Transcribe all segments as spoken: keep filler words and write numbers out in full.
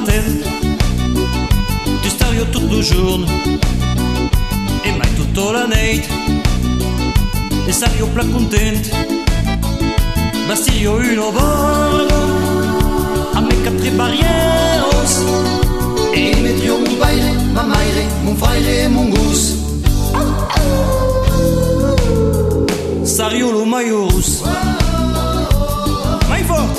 matin, tu stario tutto il giorno e mai tutta la notte, e sario più contento. Bastio uno volta a me quatre barrières e metrio mon baile, ma maire, mon fraile, mon gus. Sario lo maio russo. Mai forte,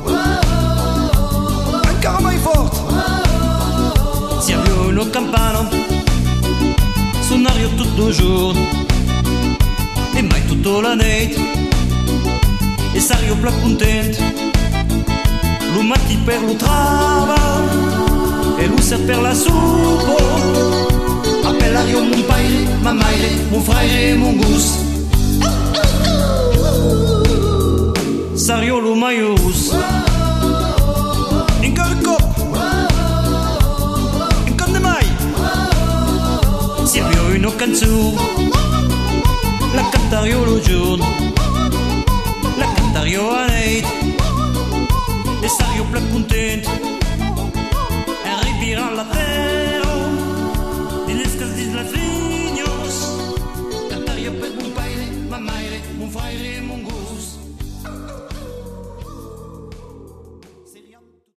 ancora mai forte. Si avvio uno campano, suonario tutto il giorno e mai tutta la notte, e sario più contento. Lo matti per lo trava e lo ser per la supo.